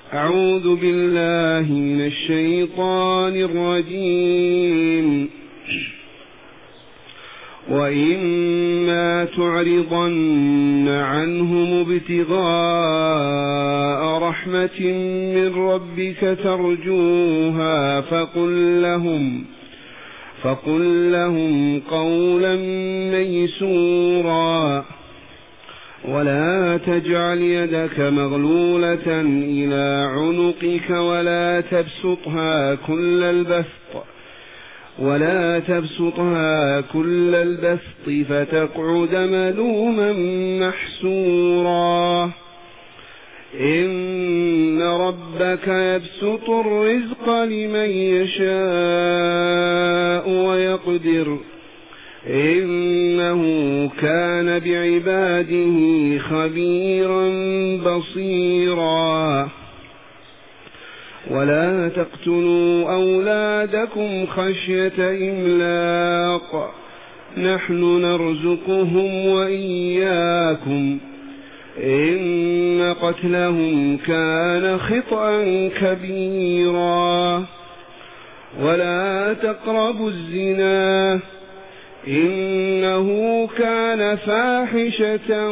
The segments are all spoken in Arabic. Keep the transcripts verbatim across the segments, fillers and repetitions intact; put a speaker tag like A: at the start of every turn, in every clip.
A: أعوذ بالله من الشيطان الرجيم. وإما تعرضن عنهم ابتغاء رحمة من ربك ترجوها فقل لهم فقل لهم قولا ميسورا ولا تجعل يدك مغلولة إلى عنقك ولا تبسطها كل البسط ولا تبسطها كل البسط فتقعد ملوما محسورا. إن ربك يبسط الرزق لمن يشاء ويقدر إنه كان بعباده خبيرا بصيرا. ولا تقتلوا أولادكم خشية إملاق نحن نرزقهم وإياكم إن قتلهم كان خطأ كبيرا. ولا تقربوا الزنا إنه كان فاحشة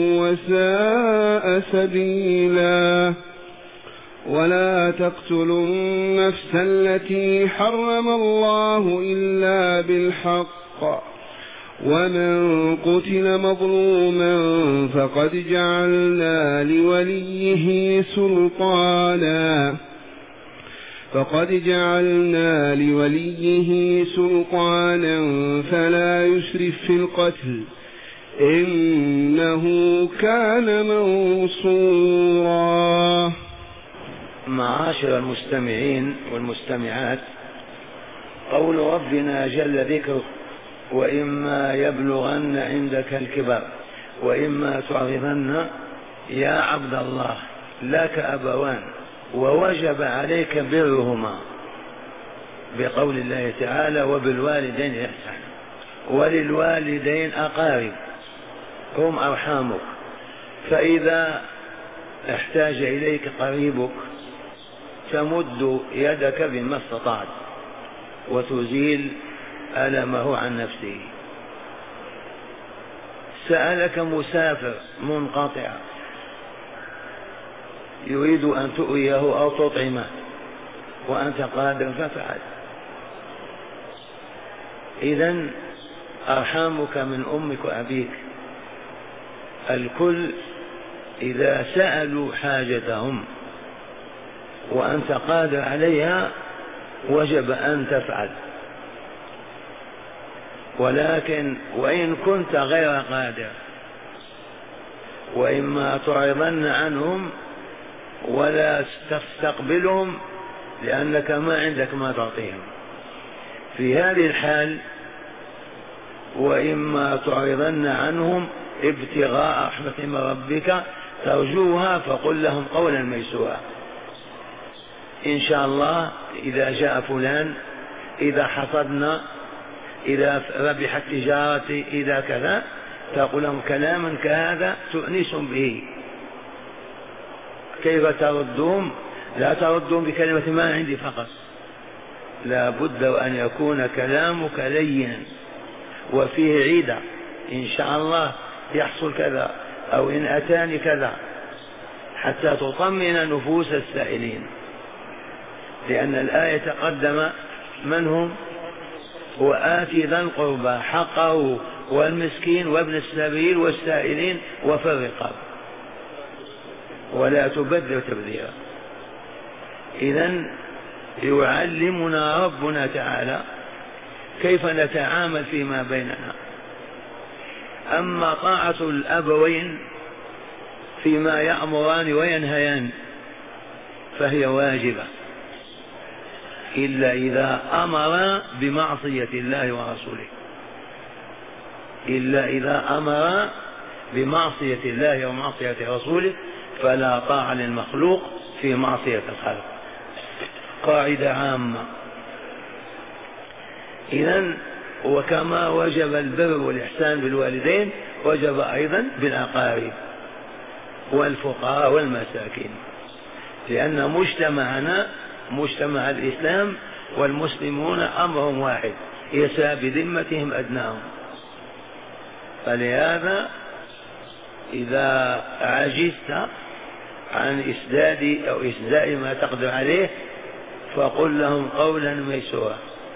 A: وساء سبيلا. ولا تقتلوا النفس التي حرم الله إلا بالحق ومن قتل مظلوما فقد جعلنا لوليه سلطانا فقد جعلنا لوليه سلطانا فلا يسرف في القتل إنه كان منصورا.
B: معاشر المستمعين والمستمعات، قول ربنا جل ذكره: وإما يبلغن عندك الكبر وإما تعرضن يا عبد الله لك أبوان ووجب عليك برهما، بقول الله تعالى: وبالوالدين إحسانا. وللوالدين أقارب هم أرحامك، فإذا احتاج إليك قريبك تمد يدك بما استطعت وتزيل ألمه عن نفسه. سألك مسافر منقطع يريد أن تؤويه أو تطعمه وأنت قادر فافعل. إذن أرحامك من أمك وأبيك الكل إذا سألوا حاجتهم وأنت قادر عليها وجب أن تفعل. ولكن وإن كنت غير قادر وإما تعرضن عنهم ولا تستقبلهم لأنك ما عندك ما تعطيهم، في هذه الحال وإما تعرضن عنهم ابتغاء رحمة من ربك ترجوها فقل لهم قولا ميسورا. إن شاء الله إذا جاء فلان، إذا حصدنا، إذا ربحت تجارتي، إذا كذا، تقول لهم كلاما كهذا تؤنس به. كيف تردهم؟ لا تردهم بكلمة ما عندي فقط، لا بد أن يكون كلامك لينا وفيه عيدة. إن شاء الله يحصل كذا، أو إن أتاني كذا، حتى تطمئن نفوس السائلين. لأن الآية تقدم من هم؟ وآتي ذا القربى حقه والمسكين وابن السبيل والسائلين وفي الرقاب ولا تبذر تبذيرا. إذن يعلمنا ربنا تعالى كيف نتعامل فيما بيننا. أما طاعة الأبوين فيما يأمران وينهيان فهي واجبة، إلا إذا أمر بمعصية الله ورسوله، إلا إذا أمر بمعصية الله ومعصية رسوله فلا طاعة للمخلوق في معصية الخالق. قاعدة عامة. إذن وكما وجب البر والإحسان بالوالدين وجب أيضا بالأقارب والفقراء والمساكين. لأن مجتمعنا مجتمع الإسلام والمسلمون أمرهم واحد، يسعى بذمتهم أدناهم. فلهذا إذا عجزت عن إسداد أو إسداء ما تقدر عليه فقل لهم قولا ميسورا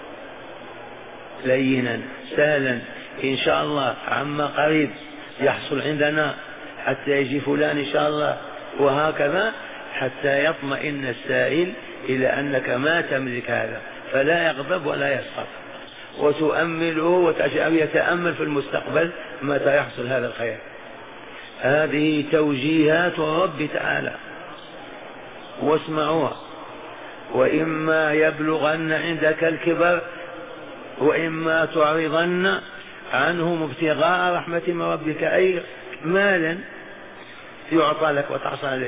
B: لينا سهلا، إن شاء الله عما قريب يحصل عندنا حتى يجي فلان إن شاء الله، وهكذا حتى يطمئن السائل إلى أنك ما تملك هذا، فلا يغضب ولا يسخط، وتؤمله وتجعل يتأمل في المستقبل متى يحصل هذا الخير. هذه توجيهات رب تعالى واسمعوها. وإما يبلغن عندك الكبر وإما تعرضن عنهم ابتغاء رحمة من ربك، أي مالا يعطى لك وتحصل عليه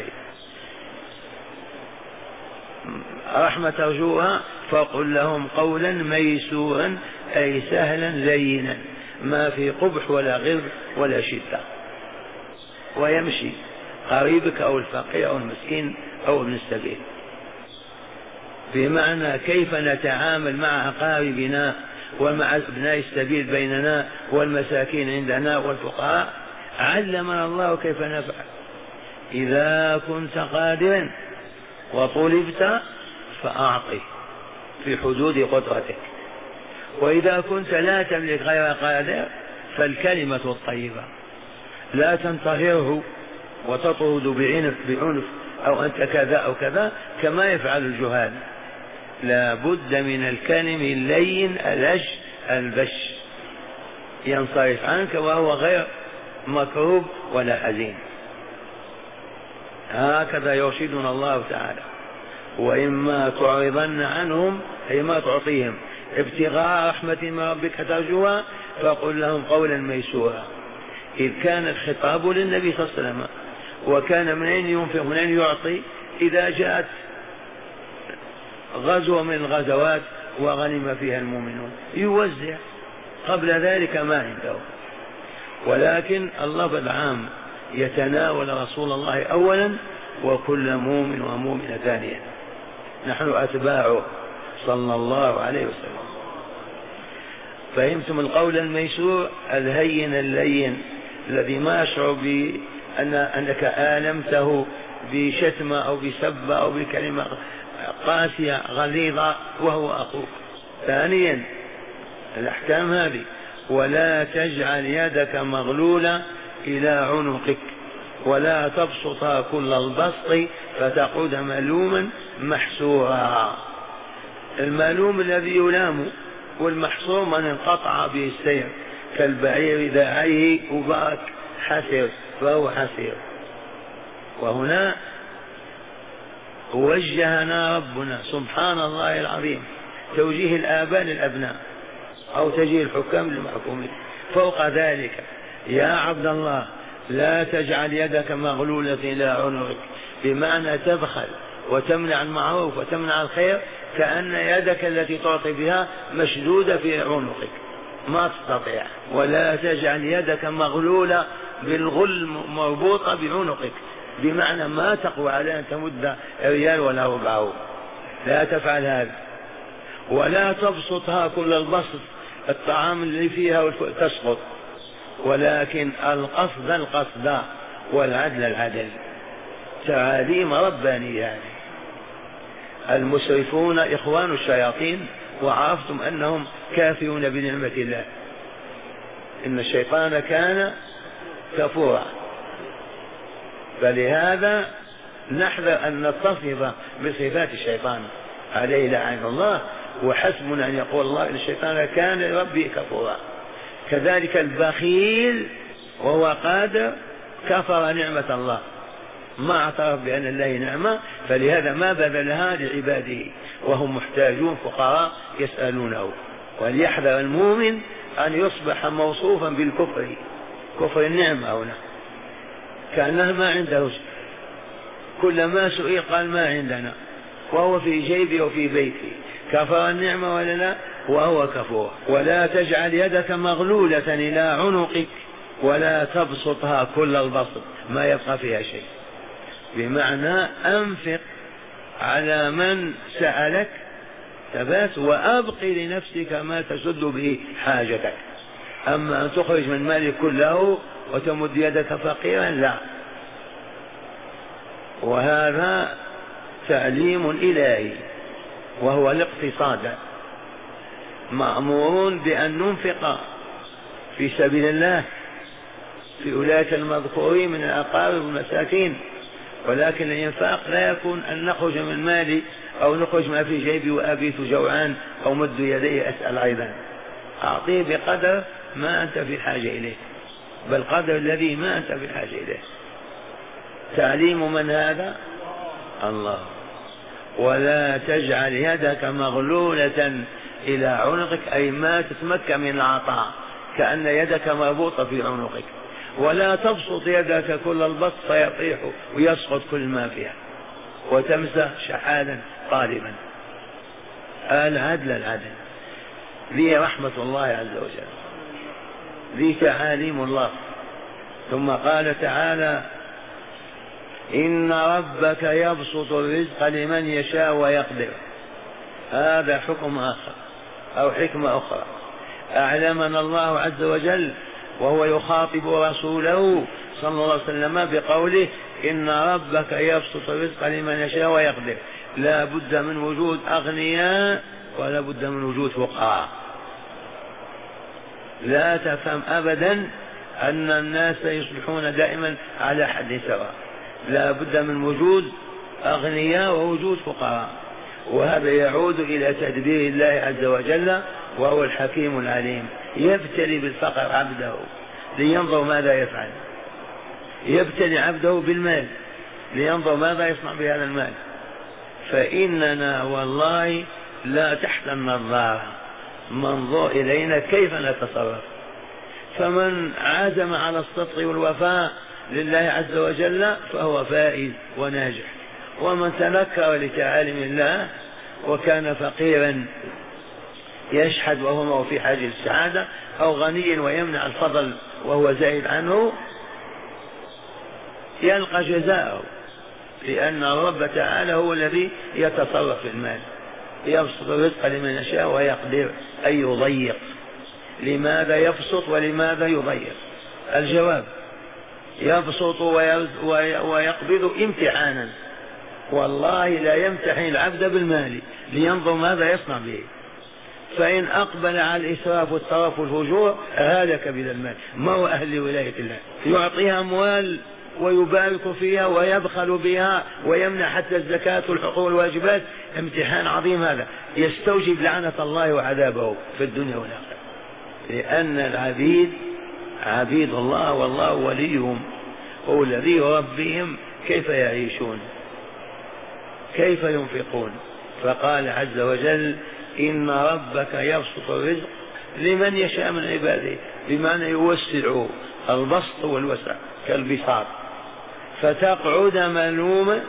B: رحمة ترجوها، فقل لهم قولا ميسورا أي سهلا لينا، ما في قبح ولا غل ولا شدة، ويمشي قريبك أو الفقير أو المسكين أو ابن السبيل. بمعنى كيف نتعامل مع أقاربنا ومع ابناء السبيل بيننا والمساكين عندنا والفقراء، علمنا الله كيف نفعل. إذا كنت قادرا وطلبت فأعطي في حدود قدرتك، وإذا كنت لا تملك غير قادر فالكلمة الطيبة لا تنتهره وتطرد بعنف بعنف أو أنت كذا أو كذا كما يفعل الجهال. لا بد من الكلم اللين الأج البش ينصرف عنك وهو غير مكروب ولا حزين. هكذا يرشدنا الله تعالى. وإما تعرضن عنهم أي ما تعطيهم ابتغاء رحمة من ربك ترجوها فقل لهم قولا ميسورا. إذ كان الخطاب للنبي صلى الله عليه وسلم، وكان من أين ينفق من أين يعطي؟ إذا جاءت غزوة من الغزوات وغنم فيها المؤمنون يوزع، قبل ذلك ما عنده. ولكن اللفظ العام يتناول رسول الله أولا وكل مؤمن ومؤمنة ثانيا، نحن أتباعه صلى الله عليه وسلم. فهمتم القول الميسور الهين اللين الذي ما يشعر بأن أنك آلمته بشتمة أو بسبة أو بكلمة قاسية غليظة وهو أخوك. ثانيا الأحكام هذه: ولا تجعل يدك مغلولة إلى عنقك ولا تبسطها كل البسط فتقعد ملوما محسورا. الملوم الذي يلام، والمحصور من انقطع به السير كالبعير ذاعيه وبارك حسر فهو حسير. وهنا وجهنا ربنا سبحان الله العظيم توجيه الآباء للأبناء أو توجيه الحكام للمحكومين. فوق ذلك: يا عبد الله لا تجعل يدك مغلولة إلى عنقك، بمعنى تبخل وتمنع المعروف وتمنع الخير، كأن يدك التي تعطي بها مشدودة في عنقك ما تستطيع. ولا تجعل يدك مغلولة بالغل مربوطة بعنقك، بمعنى ما تقوى على أن تمد ريال ولا ربعه، لا تفعل هذا. ولا تبسطها كل البسط، الطعام اللي فيها تسقط، ولكن القصد القصد والعدل العدل. تعاليم ربانية يعني. المسرفون إخوان الشياطين، وعرفتم أنهم كافرون بنعمة الله، إن الشيطان كان كفورا. فلهذا نحذر أن نتصف بصفات الشيطان عليه لعن الله، وحسبنا أن يقول الله إن الشيطان كان لربي كفورا. كذلك البخيل وهو قادر كفر نعمة الله، ما اعترف بأن الله نعمة، فلهذا ما بذلها لعباده وهم محتاجون فقراء يسألونه. وليحذر المؤمن أن يصبح موصوفا بالكفر، كفر النعمة هنا، كأنه ما عنده شيء، كلما سئل قال ما عندنا، وهو في جيبه وفي بيته. كفر النعمة ولا لا؟ وهو كفور. ولا تجعل يدك مغلولة إلى عنقك ولا تبسطها كل البسط، ما يبقى فيها شيء، بمعنى أنفق على من سألك ثبات، وأبق لنفسك ما تسد به حاجتك. أما أن تخرج من مالك كله وتمد يدك فقيرا لا. وهذا تعليم إلهي وهو الاقتصاد. مأمورون بأن ننفق في سبيل الله في أولئك المذكورين من الأقارب والمساكين، ولكن الإنفاق لا يكون أن نخرج من مالي أو نخرج ما في جيبي وأبيت جوعان أو مد يدي أسأل أيضا. أعطيه بقدر ما أنت في حاجة إليه، بل قدر الذي ما أنت في حاجة إليه. تعليم من هذا؟ الله. ولا تجعل يدك مغلولة إلى عنقك، أي ما تتمكن من العطاء، كأن يدك مربوطة في عنقك. ولا تبسط يدك كل البسط فيطيح ويسقط كل ما فيها وتمسح شحاذا طالبا. العدل العدل، ذي رحمة الله عز وجل، ذي تعاليم الله. ثم قال تعالى: إن ربك يبسط الرزق لمن يشاء ويقدر. هذا حكم آخر أو حكمة أخرى أعلمنا الله عز وجل وهو يخاطب رسوله صلى الله عليه وسلم بقوله: إن ربك يبسط الرزق لمن يشاء ويقدر. لا بد من وجود أغنياء ولا بد من وجود فقراء. لا تفهم أبدا أن الناس يصبحون دائما على حد سواء. لا بد من وجود أغنياء ووجود فقراء، وهذا يعود إلى تدبير الله عز وجل وهو الحكيم العليم. يبتلي بالفقر عبده لينظر ماذا يفعل، يبتلي عبده بالمال لينظر ماذا يصنع بهذا المال. فإننا والله لا تحت النظارة، منظور إلينا كيف نتصرف. فمن عزم على الصدق والوفاء لله عز وجل فهو فائز وناجح، ومن تنكر لتعاليم الله وكان فقيرا يشحد وهو في حاجة السعادة، أو غني ويمنع الفضل وهو زائد عنه، يلقى جزاءه، لأن الرب تعالى هو الذي يتصرف في المال. يبسط الرزق لمن يشاء ويقدر، أي يضيق. لماذا يبسط ولماذا يضيق؟ الجواب: يبسط ويقبض امتحانا. والله لا يمتحن العبد بالمال لينظر ماذا يصنع به. فإن أقبل على الإسراف والترف والفجور هلك بذا المال. ما هو أهل ولاية الله؟ يعطيها أموال ويبارك فيها ويبخل بها ويمنع حتى الزكاة والحقوق والواجبات. امتحان عظيم هذا، يستوجب لعنة الله وعذابه في الدنيا والآخرة، لأن العبيد عبيد الله والله وليهم، هو الذي يربيهم كيف يعيشون كيف ينفقون. فقال عز وجل: إن ربك يبسط الرزق لمن يشاء من عباده، بمعنى يوسع البسط والوسع كالبساط، فتقعد ملوما،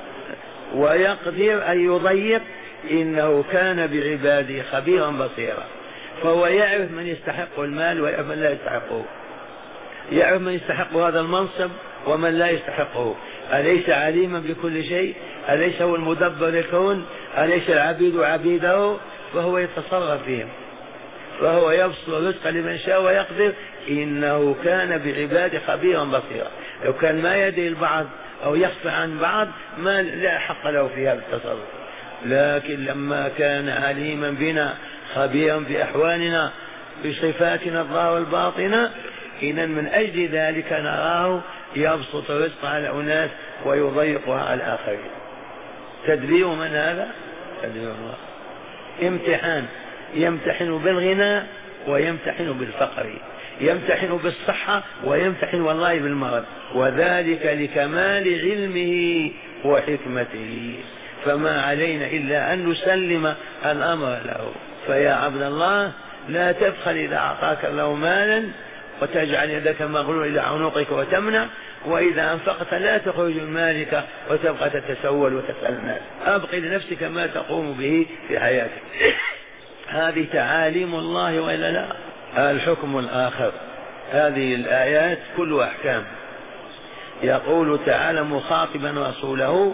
B: ويقدر أن يضيق، إنه كان بعباده خبيرا بصيرا. فهو يعرف من يستحق المال ويعرف من لا يستحقه، يعرف من يستحق هذا المنصب ومن لا يستحقه. أليس عليما بكل شيء؟ أليس هو المدبر الكون؟ أليس العبيد عبيده؟ فهو يتصرف فيهم. فهو يبسط الرزق لمن شاء ويقدر، إنه كان بعباده خبيرا بصيرا. لو كان ما يدري البعض أو يخفى عن بعض ما لا حق له في هذا التصرف، لكن لما كان عليما بنا خبيرا بأحوالنا بصفاتنا الظاهرة والباطنة، إذن من أجل ذلك نراه يبسط الرزق على أناس ويضيقها على الآخرين. تدبير من هذا؟ تدبير الله. امتحان، يمتحن بالغنى ويمتحن بالفقر، يمتحن بالصحة ويمتحن والله بالمرض، وذلك لكمال علمه وحكمته. فما علينا إلا أن نسلم الأمر له. فيا عبد الله لا تبخل إذا أعطاك الله مالا وتجعل يدك مغلولة إلى عنقك وتمنع، وإذا أنفقت لا تخرج من مالك وتبقى تتسول وتسأل الناس. أبق لنفسك ما تقوم به في حياتك. هذه تعاليم الله وإلا لا؟ الحكم الآخر، هذه الآيات كل أحكام. يقول تعالى مخاطبا رسوله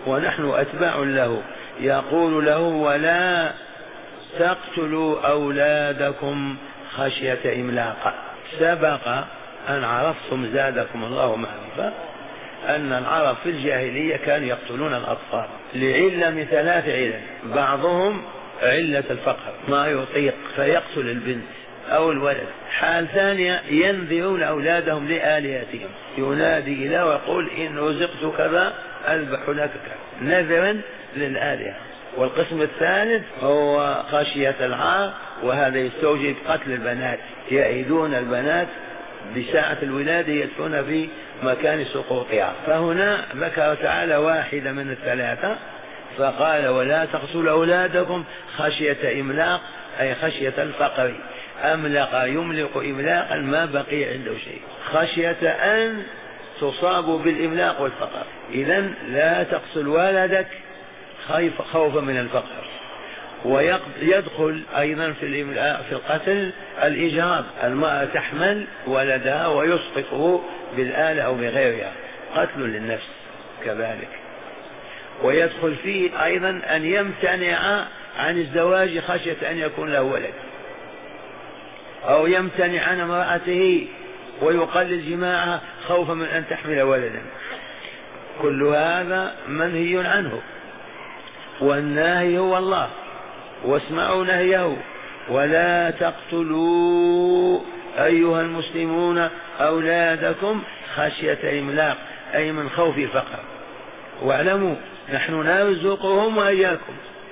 B: ونحن أتباع له. يقول له ولا تقتلوا أولادكم خشية إملاق. سبق أن عرفتم زادكم الله معرفة أن العرب في الجاهلية كانوا يقتلون الأطفال لعلة من ثلاث علل. بعضهم علة الفقر ما يطيق فيقتل البنت أو الولد. حال ثانية ينذرون أولادهم لآلهتهم، ينادي إله ويقول إن رزقت كذا أذبح لك نذرا للآلهة. والقسم الثالث هو خشية العار، وهذا يستوجب قتل البنات، يعيدون البنات بساعة الولادة يدفن في مكان سقوطها. فهنا ذكر تعالى واحدة من الثلاثة فقال ولا تقتلوا أولادكم خشية إملاق، أي خشية الفقر. أملق يملق إملاقا ما بقي عنده شيء، خشية أن تصابوا بالإملاق والفقر. إذن لا تقتل ولدك خوفا من الفقر. ويدخل أيضا في في القتل الإجهاض، المرأة تحمل ولدها ويسقطه بالآلة أو بغيرها، قتل للنفس كذلك. ويدخل فيه أيضا أن يمتنع عن الزواج خشية أن يكون له ولد، أو يمتنع عن امرأته ويقلل جماعها خوفا من أن تحمل ولدا. كل هذا منهي عنه، والناهي هو الله، واسمعوا نهيه. ولا تقتلوا أيها المسلمون أولادكم خشية إملاق، أي من خوف فقر. واعلموا نحن نرزقهم وإياكم،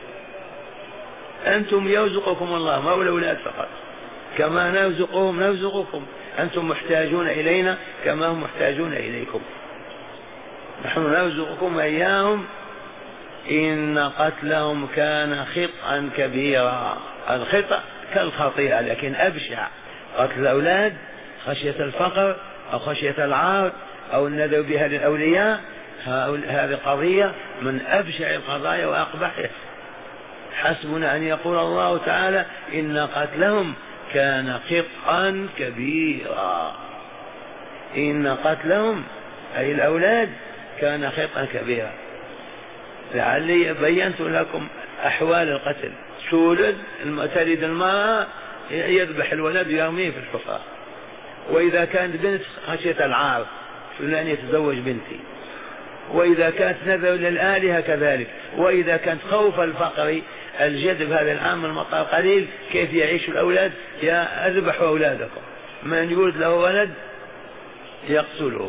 B: أنتم يرزقكم الله ما هو الأولاد فقط، كما نرزقهم نرزقكم، أنتم محتاجون إلينا كما هم محتاجون إليكم. نحن نرزقكم وإياهم. إن قتلهم كان خطأ كبيرا. الخطأ كالخطيئة لكن أبشع. قتل الأولاد خشية الفقر أو خشية العار أو النذر بها للأولياء، هذه قضية من أبشع القضايا وأقبحها. حسبنا أن يقول الله تعالى إن قتلهم كان خطأ كبيرا. إن قتلهم أي الأولاد كان خطأ كبيرا. لعلي بينت لكم أحوال القتل. تولد تلد المرأة يذبح الولد ويرميه في الحفرة. وإذا كانت بنت خشية العار فلان يتزوج بنتي. وإذا كانت نذر للآلهة كذلك. وإذا كانت خوف الفقر الجد هذا العام المطر قليل كيف يعيش الأولاد؟ يا أذبحوا أولادكم، من يولد له ولد يقتله.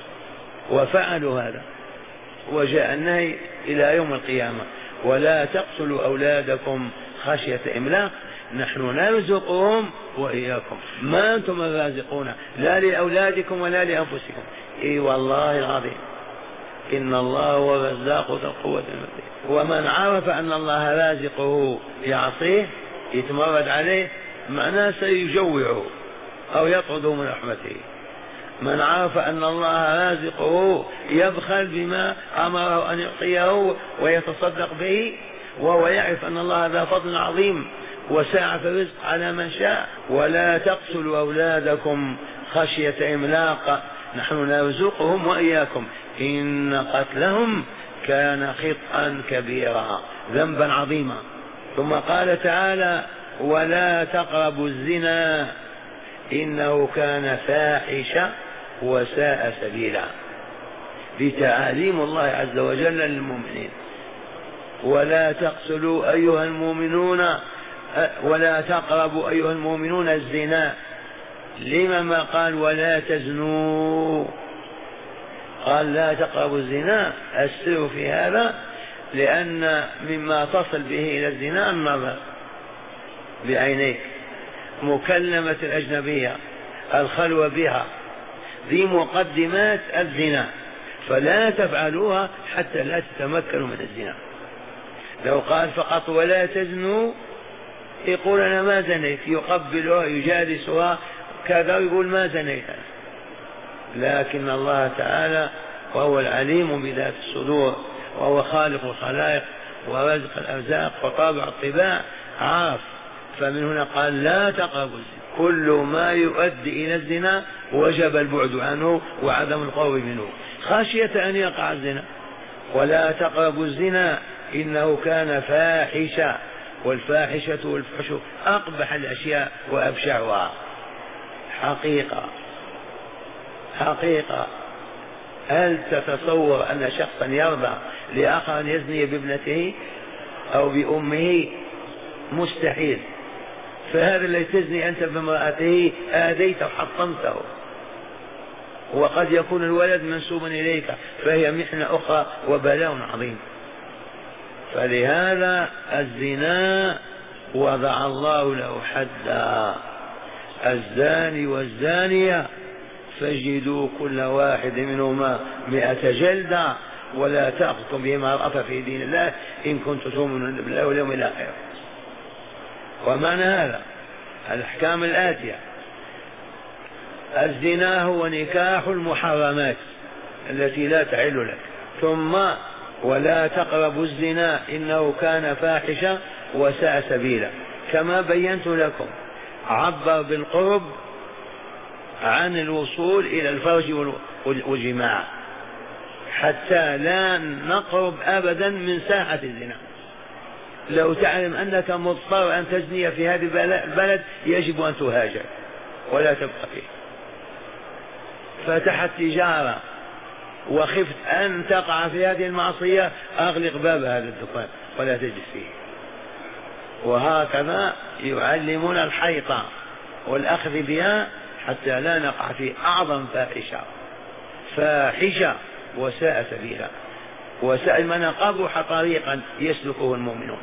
B: وفعلوا هذا وجاء النهي إلى يوم القيامة. ولا تقتلوا أولادكم خشية إملاق، نحن نرزقهم وإياكم، ما أنتم الرازقون لا لأولادكم ولا لأنفسكم. إي والله العظيم إن الله هو الرزاق ذو القوة المتين. ومن عرف أن الله رازقه يعصيه يتمرد عليه معناه سيجوعه أو يطرده من رحمته. من عرف أن الله رازقه يبخل بما أمره أن يعطيه ويتصدق به، وهو يعرف أن الله ذا فضل عظيم وساعة في الرزق على من شاء. ولا تقتلوا أولادكم خشية إملاق، نحن نرزقهم وإياكم. إن قتلهم كان خطأ كبيرا، ذنبا عظيما. ثم قال تعالى ولا تقربوا الزنا إنه كان فاحشة وساء سبيلا، بتعاليم الله عز وجل للمؤمنين. ولا تقتلوا أيها المؤمنون ولا تقربوا أيها المؤمنون الزنا. لما ما قال ولا تزنوا؟ قال لا تقربوا الزنا. السر في هذا لأن مما تصل به إلى الزنا النظر بعينيك، مكلمة الأجنبية، الخلوة بها، ذي مقدمات الزنا، فلا تفعلوها حتى لا تتمكنوا من الزنا. لو قال فقط ولا تزنوا يقول أنا ما زنيت، يقبلها يجالسها كذا يقول ما زنيت. لكن الله تعالى وهو العليم بذات الصدور وهو خالق الخلائق ورزق الأرزاق وطابع الطباع عاف. فمن هنا قال لا تقربوا الزنا. كل ما يؤدي إلى الزنا وجب البعد عنه وعدم القرب منه خشية أن يقع الزنا. ولا تقربوا الزنا إنه كان فاحشة، والفاحشة والفحش أقبح الأشياء وأبشعها. حقيقة حقيقة هل تتصور أن شخصا يرضى لآخر أن يزني بابنته أو بأمه؟ مستحيل. فهذا الذي تزني أنت بامرأته آذيته وحطمته، وقد يكون الولد منسوبا إليك، فهي محنة أخرى وبلاء عظيم. فلهذا الزنا وضع الله له حدا: الزاني والزانية فاجلدوا كل واحد منهما مئة جلدة ولا تأخذكم بهما رأفة في دين الله إن كنتم تؤمنون بالله واليوم الآخر. ومعنى هذا الأحكام الآتية: الزنا هو نكاح المحرمات التي لا تحل لك، ثم ولا تقربوا الزنا إنه كان فاحشة وساء سبيلا. كما بينت لكم عبر بالقرب عن الوصول إلى الفرج والجماع حتى لا نقرب أبدا من ساحة الزنا. لو تعلم أنك مضطر أن تزني في هذه البلد يجب أن تهاجر ولا تبقى فيه. فتحت تجارة وخفت أن تقع في هذه المعصية، أغلق باب هذا الدكان ولا تجلس فيه. وهكذا يعلمون الحيطة والأخذ بها حتى لا نقع في أعظم فاحشة فاحشة وساء سبيلا، وساء من قبح طريقا يسلكه المؤمنون.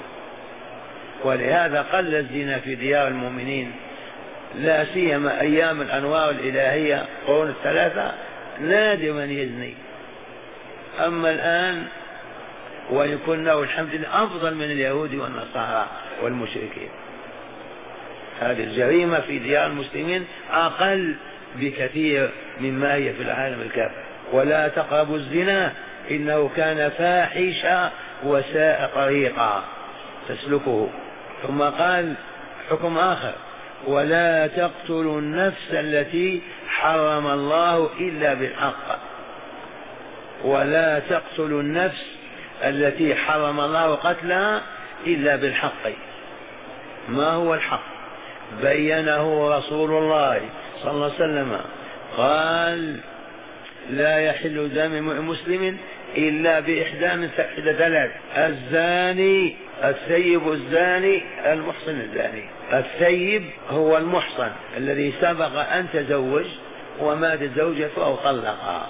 B: ولهذا قل الزنا في ديار المؤمنين، لا سيما أيام الأنوار الإلهية قرون الثلاثة، نادر من يزني. أما الآن وإن كنا والحمد لله أفضل من اليهود والنصارى والمشركين، هذه الجريمة في ديار المسلمين أقل بكثير مما هي في العالم الكافر. ولا تقربوا الزنا إنه كان فاحشا وساء طريقا تسلكه. ثم قال حكم آخر: ولا تقتلوا النفس التي حرم الله إلا بالحق. ولا تقتلوا النفس التي حرم الله قتلها إلا بالحق. ما هو الحق؟ بينه رسول الله صلى الله عليه وسلم، قال: لا يحل دم مسلم إلا بإحدى من ثلاث: الزاني، الثيب الزاني، المحصن الزاني. الثيب هو المحصن الذي سبق أن تزوج ومات زوجته أو طلقها،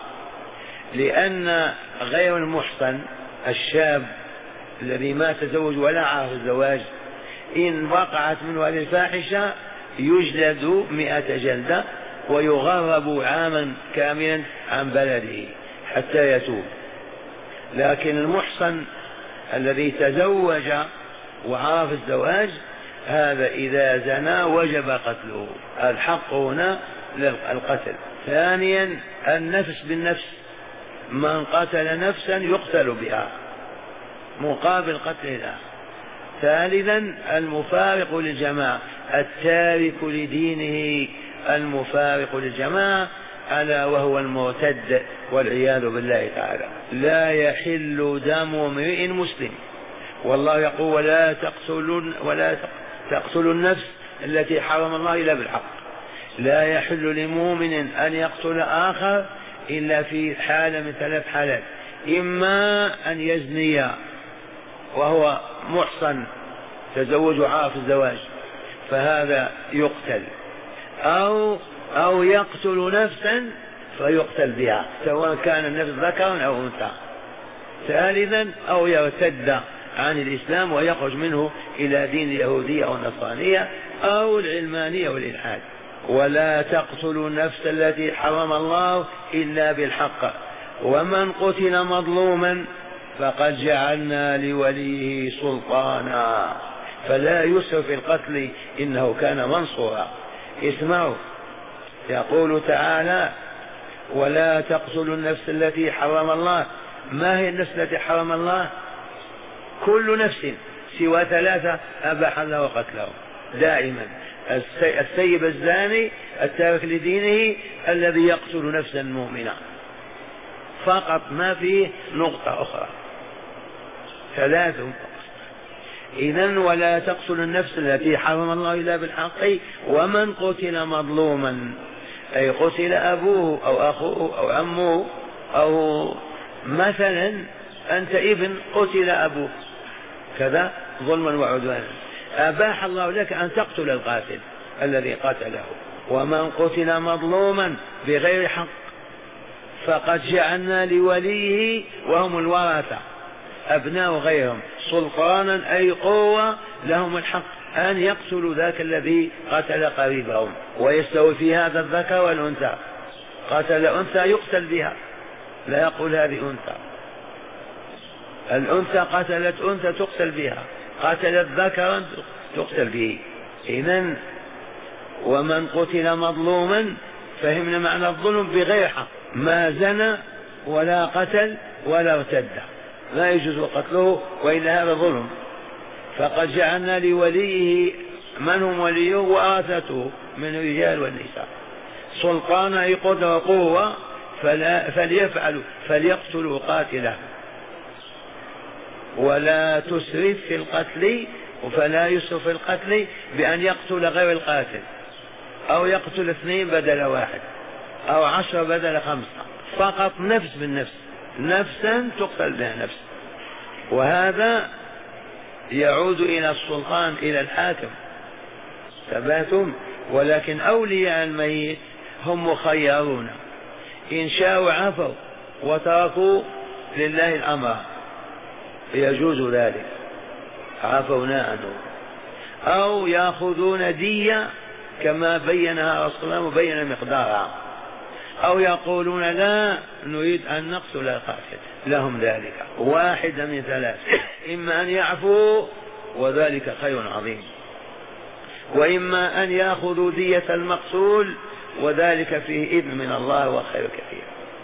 B: لأن غير المحصن الشاب الذي ما تزوج ولا عرف الزواج إن وقعت منه هذه الفاحشة يجلد مئة جلدة ويغرب عاما كاملا عن بلده حتى يتوب. لكن المحصن الذي تزوج وعرف الزواج هذا إذا زنى وجب قتله. الحق هنا للقتل. ثانيا النفس بالنفس، من قتل نفسا يقتل بها مقابل قتلها. ثالثا المفارق للجماعة، التارك لدينه المفارق للجماعة، ألا وهو المرتد والعياذ بالله تعالى. لا يحل دم امرئ مسلم، والله يقول: ولا تقتلوا ولا تقتلوا النفس التي حرم الله إلا بالحق. لا يحل لمؤمن أن يقتل آخر إلا في حالة من ثلاث حالات: إما أن يزني وهو محصن تزوج عارف الزواج فهذا يقتل، أو أو يقتل نفسا فيقتل بها سواء كان النفس ذكرا أو أنثى. ثالثا أو يرتد عن الإسلام ويخرج منه إلى دين اليهودية أو النصرانية أو العلمانية والإلحاد. ولا تقتلوا النفس التي حرم الله إلا بالحق، ومن قتل مظلوما فقد جعلنا لوليه سلطانا فلا يسرف في القتل إنه كان منصورا. اسمعوا، يقول تعالى: ولا تقتلوا النفس التي حرم الله. ما هي النفس التي حرم الله؟ كل نفس سوى ثلاثة أباح الله قتله دائما: السيب الزاني، التارك لدينه، الذي يقتل نفسا مؤمنة، فقط ما فيه نقطة أخرى. ثلاث. إذن ولا تقتل النفس التي حرم الله إلا بالحق ومن قتل مظلوما، أي قتل أبوه أو أخوه أو عمه، أو مثلا أنت ابن قتل أبوه كذا ظلما وعدوانا، أباح الله لك أن تقتل القاتل الذي قتله. ومن قتل مظلوما بغير حق فقد جعلنا لوليه وهم الورثة أبناء غيرهم سلطانا أي قوة لهم الحق أن يقتلوا ذاك الذي قتل قريبهم. ويستوي في هذا الذكر والأنثى، قتل أنثى يقتل بها، لا يقول هذه أنثى، الأنثى قتلت أنثى تقتل بها، قتلت ذكرا تقتل به. إذن ومن قتل مظلوما فهمنا معنى الظلم بغير حق، ما زنى ولا قتل ولا ارتد، لا يجوز قتله وإلا هذا ظلم. فقد جعلنا لوليه، من هم وليه؟ ورثته من الرجال والنساء، سلطانا أي قدرة وقوة، فلا فليفعلوا فليقتلوا قاتله ولا تسرف في القتل، فلا يسرف في القتل بأن يقتل غير القاتل، أو يقتل اثنين بدل واحد، أو عشرة بدل خمسة، فقط نفس بالنفس، نفسا تقتل بها نفس. وهذا يعود إلى السلطان، إلى الحاكم، ثباتهم. ولكن أولياء الميت هم مخيرون، إن شاءوا عفوا وتركوا لله الأمر يجوز ذلك، عفونا عنه، أو يأخذون دية كما بينها رسول الله وبين مقدارها، أو يقولون لا نريد أن نقتل القاتل، لهم ذلك. واحد من ثلاث، إما أن يعفوا وذلك خير عظيم، وإما أن يأخذوا دية المقتول وذلك فيه إذن من الله وخير كثير،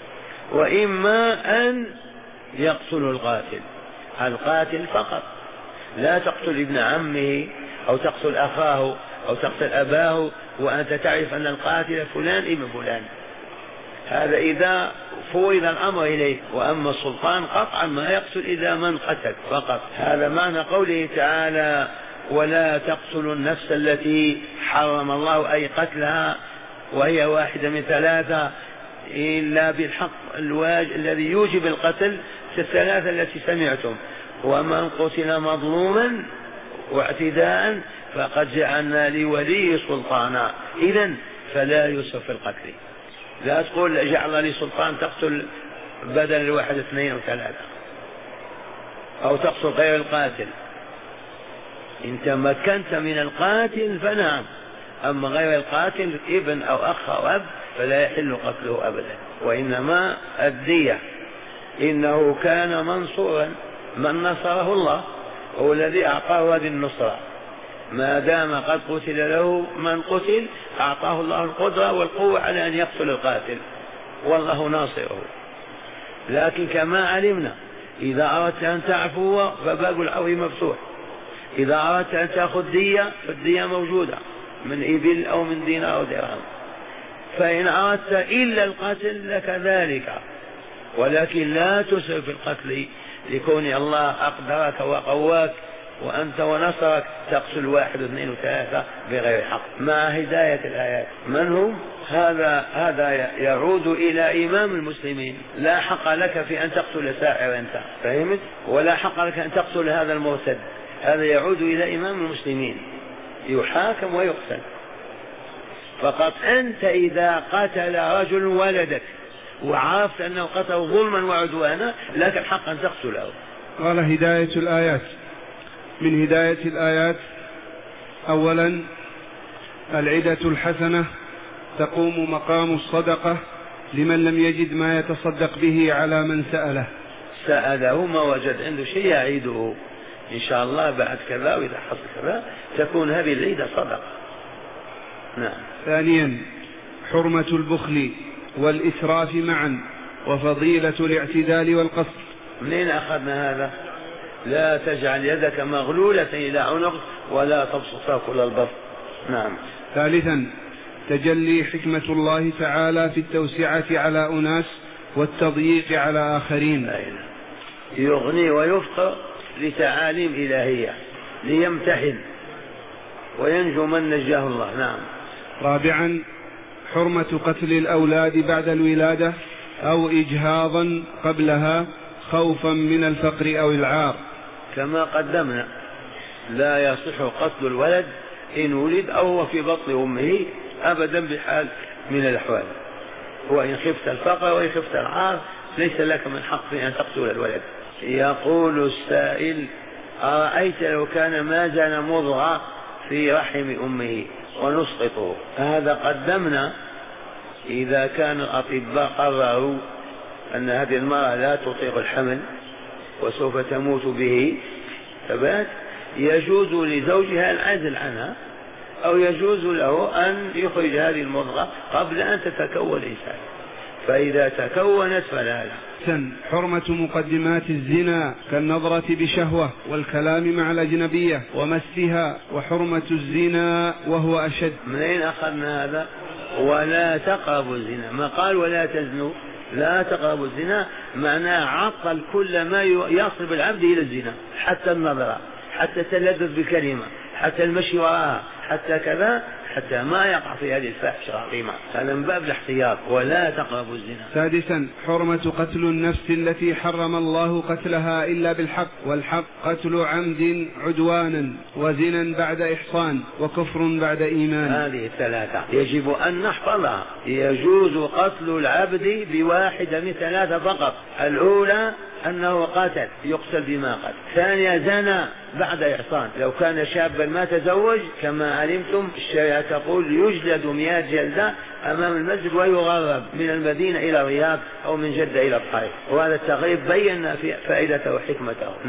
B: وإما أن يقتلوا القاتل، القاتل فقط، لا تقتل ابن عمه أو تقتل أخاه أو تقتل أباه وأنت تعرف أن القاتل فلان ابن فلان، هذا إذا فوض الأمر إليه. وأما السلطان قطعا ما يقتل إذا من قتل فقط. هذا معنى قوله تعالى ولا تقتلوا النفس التي حرم الله، أي قتلها وهي واحدة من ثلاثة إلا بالحق الواجب الذي يوجب القتل في الثلاثة التي سمعتم. ومن قتل مظلوما واعتداء فقد جعلنا لولي سلطانا، إذن فلا يسرف في القتل، لا تقول جعل لي سلطان تقتل بدل الواحد اثنين أو ثلاثة، أو تقتل غير القاتل. إن تمكنت من القاتل فنعم، أما غير القاتل ابن أو أخ أو أب فلا يحل قتله أبدا. وإنما الدية، إنه كان منصورا، من نصره الله هو الذي أعطاه هذه النصرة، ما دام قد قتل له من قتل أعطاه الله القدرة والقوة على أن يقتل القاتل، والله ناصره. لكن كما علمنا إذا أردت أن تعفو فباب العفو مفتوح، إذا أردت أن تأخذ دية فالدية موجودة من إبل أو من دينار أو درهم، فإن أردت إلا القتل لك ذلك، ولكن لا تسرف في القتل، لكون الله أقدرك وقواك وأنت ونصرك تقتل واحد واثنين وثلاثة بغير حق. مع هداية الآيات من هم؟ هذا هذا يعود إلى إمام المسلمين، لا حق لك في أن تقتل ساحر أنت، فهمت؟ ولا حق لك أن تقتل هذا المرتد، هذا يعود إلى إمام المسلمين، يحاكم ويقتل. فقط أنت إذا قتل رجل ولدك وعرفت أنه قتله ظلما وعدوانا لك الحق أن تقتله.
A: قال هداية الآيات. من هداية الآيات أولا العدة الحسنة تقوم مقام الصدقة لمن لم يجد ما يتصدق به على من سأله
B: سأله ما وجد عنده شيء يعيده إن شاء الله بعد كذا، وإذا حصل كذا تكون هذه العيدة صدقة. نعم.
A: ثانيا حرمة البخل والإسراف معا وفضيلة الاعتدال والقصد.
B: منين أخذنا هذا؟ لا تجعل يدك مغلولة إلى عنق ولا تبسطها كل البسط. نعم.
A: ثالثا تجلي حكمة الله تعالى في التوسعة على أناس والتضييق على آخرين.
B: يغني ويفقر لتعاليم إلهية ليمتحن وينجو من نجاه الله. نعم.
A: رابعا حرمة قتل الأولاد بعد الولادة أو إجهاضا قبلها خوفا من الفقر أو العار.
B: كما قدمنا لا يصح قتل الولد إن ولد أو هو في بطن أمه أبدا بحال من الأحوال، وإن خفت الفقر وإن خفت العار ليس لك من حق أن تقتل الولد. يقول السائل: أرأيت لو كان ما زال مضغة في رحم أمه ونسقطه؟ هذا قدمنا إذا كان الأطباء قرروا أن هذه المرأة لا تطيق الحمل وسوف تموت به ثبات، يجوز لزوجها العزل عنها أو يجوز له أن يخرج هذه المضغة قبل أن تتكون الإنسان، فإذا تكونت فلا لا.
A: حرمة مقدمات الزنا كالنظرة بشهوة والكلام مع الأجنبية ومسها، وحرمة الزنا وهو أشد.
B: من أين أخذنا هذا؟ ولا تقربوا الزنا، ما قال ولا تزنوا، لا تقربوا الزنا معناه عطل كل ما يصل العبد إلى الزنا، حتى النظرة، حتى التلذذ بكلمة، حتى المشي وراءها، حتى كذا، حتى ما يقع في هذه الفاحشة العظيمة. هذا من باب الاحتياط. ولا تقربوا الزنا.
A: سادسا حرمة قتل النفس التي حرم الله قتلها إلا بالحق، والحق قتل عمد عدوانا وزنا بعد إحصان وكفر بعد إيمان.
B: هذه الثلاثة يجب أن نحفظها. يجوز قتل العبد بواحدة من ثلاثة فقط: الأولى أنه قاتل يقتل بما قتل، ثانيا زنا بعد إحصان، لو كان شابا ما تزوج كما علمتم الشريعة تقول يجلد مئة جلدة أمام المسجد ويغرب من المدينة إلى الرياض أو من جدة إلى الطائف، وهذا التغريب بينا في فائدته وحكمته.